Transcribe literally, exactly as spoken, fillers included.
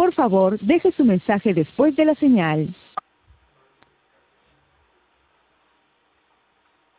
Por favor, deje su mensaje después de la señal.